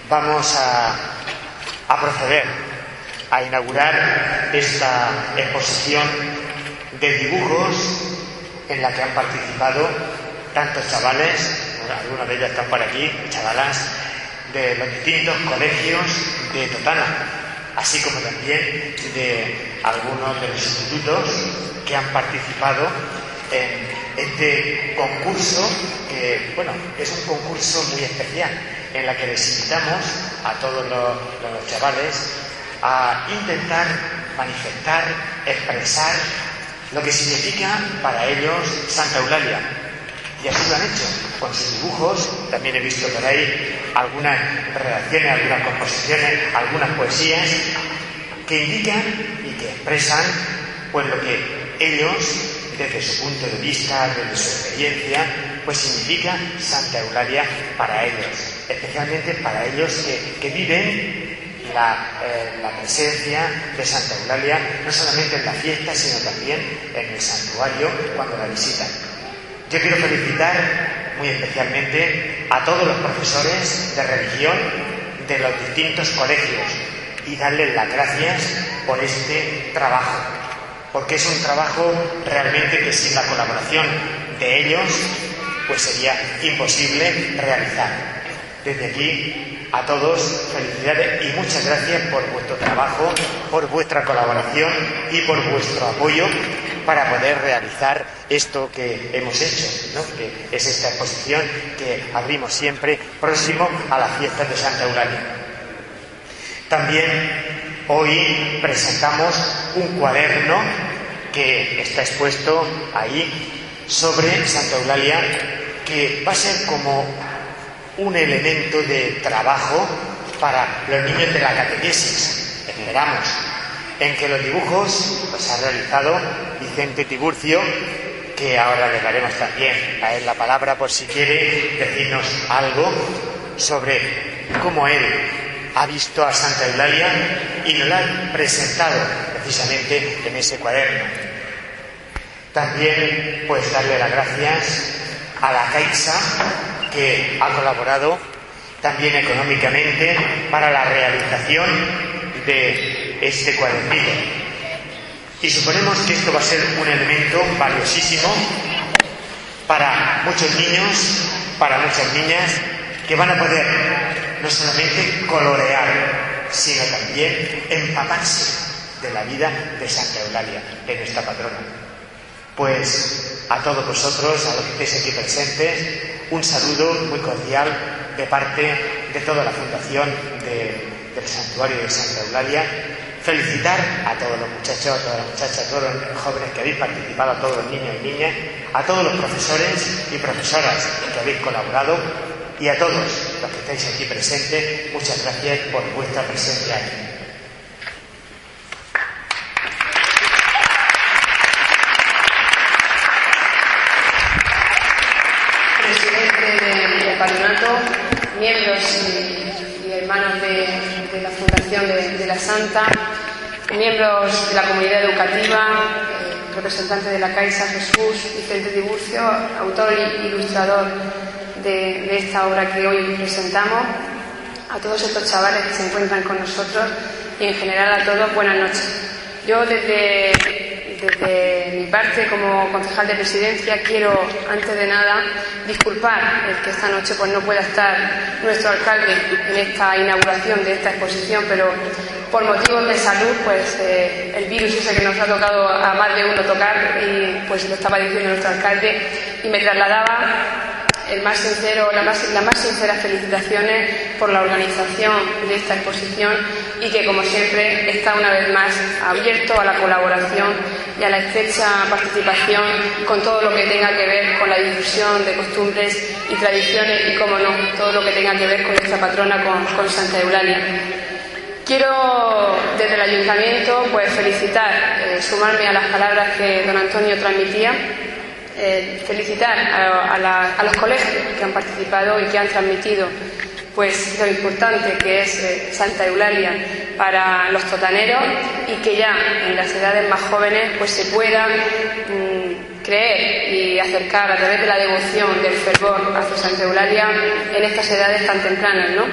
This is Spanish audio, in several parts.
vamos a proceder a inaugurar esta exposición de dibujos en la que han participado tantos chavales, algunos de ellos están por aquí, chavalas, de los distintos colegios de Totana, así como también de algunos de los institutos que han participado en este concurso, que es un concurso muy especial, en la que les invitamos a todos los chavales a intentar manifestar, expresar lo que significa para ellos Santa Eulalia. Y así lo han hecho, con sus dibujos. También he visto por ahí algunas redacciones, algunas composiciones, algunas poesías que indican y que expresan pues lo que ellos, desde su punto de vista, desde su experiencia, pues significa Santa Eulalia para ellos, especialmente para ellos que viven la presencia de Santa Eulalia no solamente en la fiesta, sino también en el santuario cuando la visitan. Yo quiero felicitar muy especialmente a todos los profesores de religión de los distintos colegios y darles las gracias por este trabajo, porque es un trabajo realmente que sin la colaboración de ellos pues sería imposible realizar. Desde aquí a todos felicidades y muchas gracias por vuestro trabajo, por vuestra colaboración y por vuestro apoyo para poder realizar esto que hemos hecho, ¿no? Que es esta exposición que abrimos siempre próximo a las fiestas de Santa Eulalia. También hoy presentamos un cuaderno que está expuesto ahí sobre Santa Eulalia, que va a ser como un elemento de trabajo para los niños de la catequesis, esperamos, en que los dibujos los ha realizado Vicente Tiburcio, que ahora le daremos también a él la palabra por si quiere decirnos algo sobre cómo él ha visto a Santa Eulalia y nos la ha presentado precisamente en ese cuaderno. También pues darle las gracias a la Caixa, que ha colaborado también económicamente para la realización de este cuadernillo. Y suponemos que esto va a ser un elemento valiosísimo para muchos niños, para muchas niñas, que van a poder no solamente colorear, sino también empaparse de la vida de Santa Eulalia, de nuestra patrona. Pues a todos vosotros, a los que estéis aquí presentes, un saludo muy cordial de parte de toda la Fundación del Santuario de Santa Eulalia. Felicitar a todos los muchachos, a todas las muchachas, a todos los jóvenes que habéis participado, a todos los niños y niñas, a todos los profesores y profesoras que habéis colaborado y a todos los que estáis aquí presentes, muchas gracias por vuestra presencia aquí. Patronato, miembros y hermanos de la Fundación de la Santa, miembros de la comunidad educativa, representantes de la Caixa, Jesús, Vicente Tiburcio, autor e ilustrador de esta obra que hoy presentamos, a todos estos chavales que se encuentran con nosotros y en general a todos, buenas noches. Yo desde mi parte como concejal de presidencia quiero antes de nada disculpar el que esta noche pues no pueda estar nuestro alcalde en esta inauguración de esta exposición, pero por motivos de salud pues el virus ese que nos ha tocado a más de uno tocar, y pues lo estaba diciendo nuestro alcalde y me trasladaba las más sinceras felicitaciones por la organización de esta exposición, y que como siempre está una vez más abierto a la colaboración y a la estrecha participación con todo lo que tenga que ver con la difusión de costumbres y tradiciones y, como no, todo lo que tenga que ver con nuestra patrona, con Santa Eulalia. Quiero desde el Ayuntamiento pues felicitar, sumarme a las palabras que don Antonio transmitía, felicitar a los colegios que han participado y que han transmitido pues lo importante que es Santa Eulalia para los totaneros, y que ya en las edades más jóvenes pues se puedan creer y acercar a través de la devoción, del fervor hacia Santa Eulalia en estas edades tan tempranas, ¿no?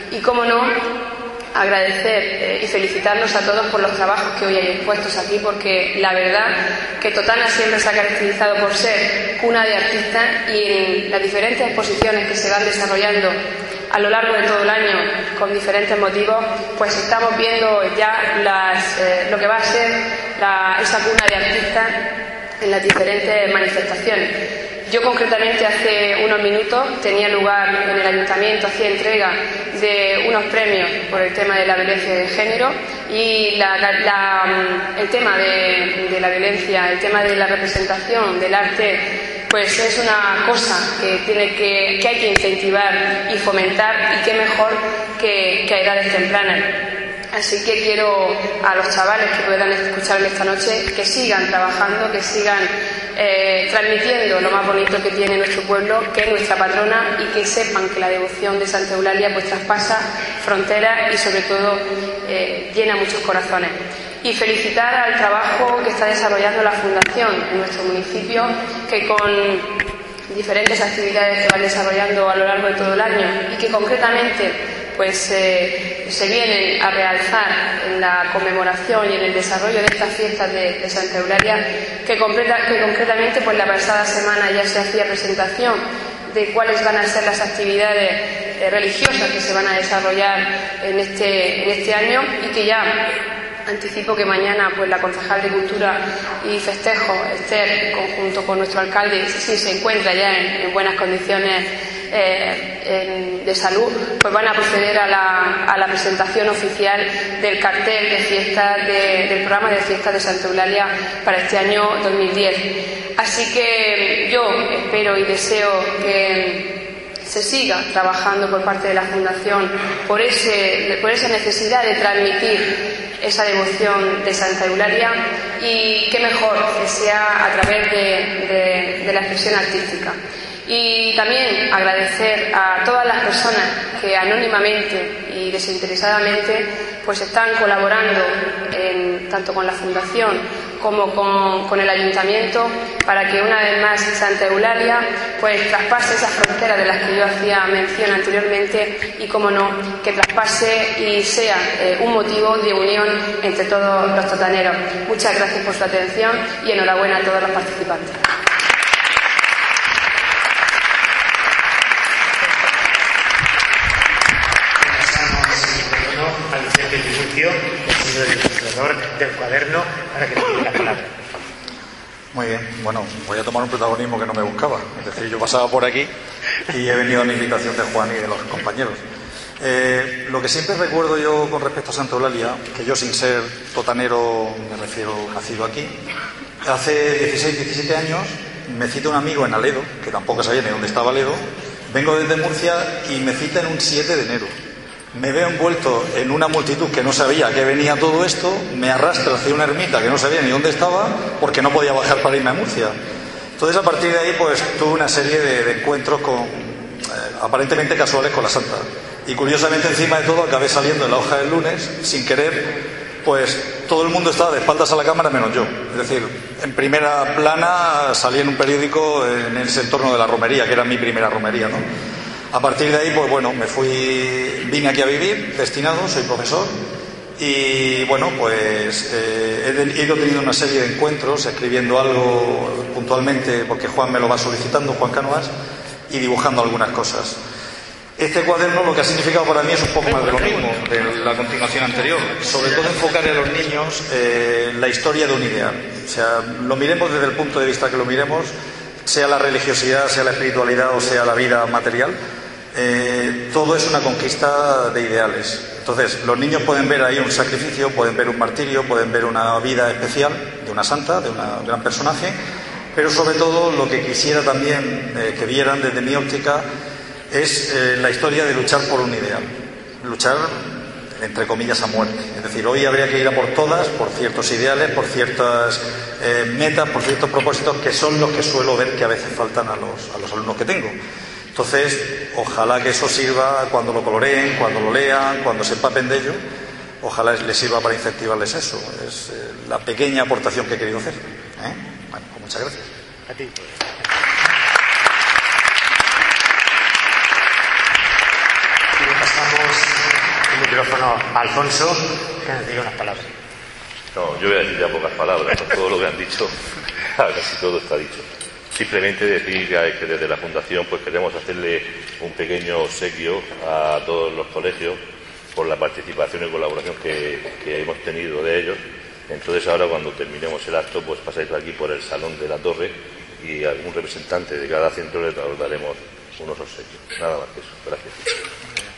Y, cómo no, agradecer y felicitarnos a todos por los trabajos que hoy hay expuestos aquí, porque la verdad que Totana siempre se ha caracterizado por ser cuna de artistas, y en las diferentes exposiciones que se van desarrollando a lo largo de todo el año con diferentes motivos, pues estamos viendo ya lo que va a ser esa cuna de artistas en las diferentes manifestaciones. Yo concretamente hace unos minutos tenía lugar en el ayuntamiento, hacía entrega de unos premios por el tema de la violencia de género, y el tema de la violencia, el tema de la representación del arte, pues es una cosa que hay que incentivar y fomentar, y qué mejor que a edades tempranas. Así que quiero a los chavales que puedan escucharme esta noche que sigan trabajando, que sigan transmitiendo lo más bonito que tiene nuestro pueblo, que es nuestra patrona, y que sepan que la devoción de Santa Eulalia pues traspasa fronteras y sobre todo llena muchos corazones. Y felicitar al trabajo que está desarrollando la Fundación en nuestro municipio, que con diferentes actividades que van desarrollando a lo largo de todo el año, y que concretamente pues se vienen a realzar en la conmemoración y en el desarrollo de estas fiestas de Santa Eulalia, que concretamente pues la pasada semana ya se hacía presentación de cuáles van a ser las actividades religiosas que se van a desarrollar en este año, y que ya anticipo que mañana pues la concejal de Cultura y Festejo, Esther, conjunto con nuestro alcalde, si se encuentra ya en buenas condiciones de salud, pues van a proceder a la presentación oficial del cartel de fiestas del programa de fiestas de Santa Eulalia para este año 2010. Así que yo espero y deseo que se siga trabajando por parte de la Fundación por esa necesidad de transmitir esa devoción de Santa Eulalia, y qué mejor que sea a través de la expresión artística. Y también agradecer a todas las personas que anónimamente y desinteresadamente pues están colaborando tanto con la Fundación como con el Ayuntamiento, para que una vez más Santa Eulalia pues traspase esas fronteras de las que yo hacía mención anteriormente, y como no, que traspase y sea un motivo de unión entre todos los totaneros. Muchas gracias por su atención y enhorabuena a todos los participantes. Al Vicente Tiburcio, el ilustrador del cuaderno, para que tenga la palabra. Muy bien, bueno, voy a tomar un protagonismo que no me buscaba. Es decir, yo pasaba por aquí y he venido a la invitación de Juan y de los compañeros. Lo que siempre recuerdo yo con respecto a Santa Eulalia, que yo sin ser totanero, me refiero nacido aquí, hace 16, 17 años me cita un amigo en Aledo, que tampoco sabía ni dónde estaba Aledo. Vengo desde Murcia y me cita en un 7 de enero. Me veo envuelto en una multitud que no sabía a qué venía todo esto, me arrastra hacia una ermita que no sabía ni dónde estaba, porque no podía bajar para irme a Murcia. Entonces, a partir de ahí, pues tuve una serie de encuentros aparentemente casuales con la Santa. Y curiosamente, encima de todo, acabé saliendo en la hoja del lunes, sin querer, pues todo el mundo estaba de espaldas a la cámara menos yo. Es decir, en primera plana salí en un periódico en ese entorno de la romería, que era mi primera romería, ¿no? A partir de ahí, pues bueno, vine aquí a vivir, destinado, soy profesor, y bueno, pues he ido teniendo una serie de encuentros, escribiendo algo puntualmente, porque Juan me lo va solicitando, Juan Cánovas, y dibujando algunas cosas. Este cuaderno lo que ha significado para mí es un poco más de lo mismo, de la continuación anterior, sobre todo enfocar a los niños la historia de un ideal. O sea, lo miremos desde el punto de vista que lo miremos, sea la religiosidad, sea la espiritualidad o sea la vida material, todo es una conquista de ideales. Entonces, los niños pueden ver ahí un sacrificio, pueden ver un martirio, pueden ver una vida especial de una santa, de un gran personaje, pero sobre todo lo que quisiera también que vieran desde mi óptica es la historia de luchar por un ideal, luchar entre comillas a muerte. Es decir, hoy habría que ir a por todas, por ciertos ideales, por ciertas metas, por ciertos propósitos, que son los que suelo ver que a veces faltan a los alumnos que tengo. Entonces, ojalá que eso sirva cuando lo coloreen, cuando lo lean, cuando se empapen de ello. Ojalá les sirva para incentivarles eso. Es la pequeña aportación que he querido hacer. Bueno, pues muchas gracias. A ti. Y pasamos micrófono a Alfonso, que nos diga unas palabras. No, yo voy a decir ya pocas palabras, con todo lo que han dicho, casi todo está dicho. Simplemente decir que desde la Fundación pues queremos hacerle un pequeño obsequio a todos los colegios por la participación y colaboración que hemos tenido de ellos. Entonces ahora cuando terminemos el acto pues pasáis aquí por el Salón de la Torre y a algún representante de cada centro les daremos unos obsequios. Nada más que eso. Gracias.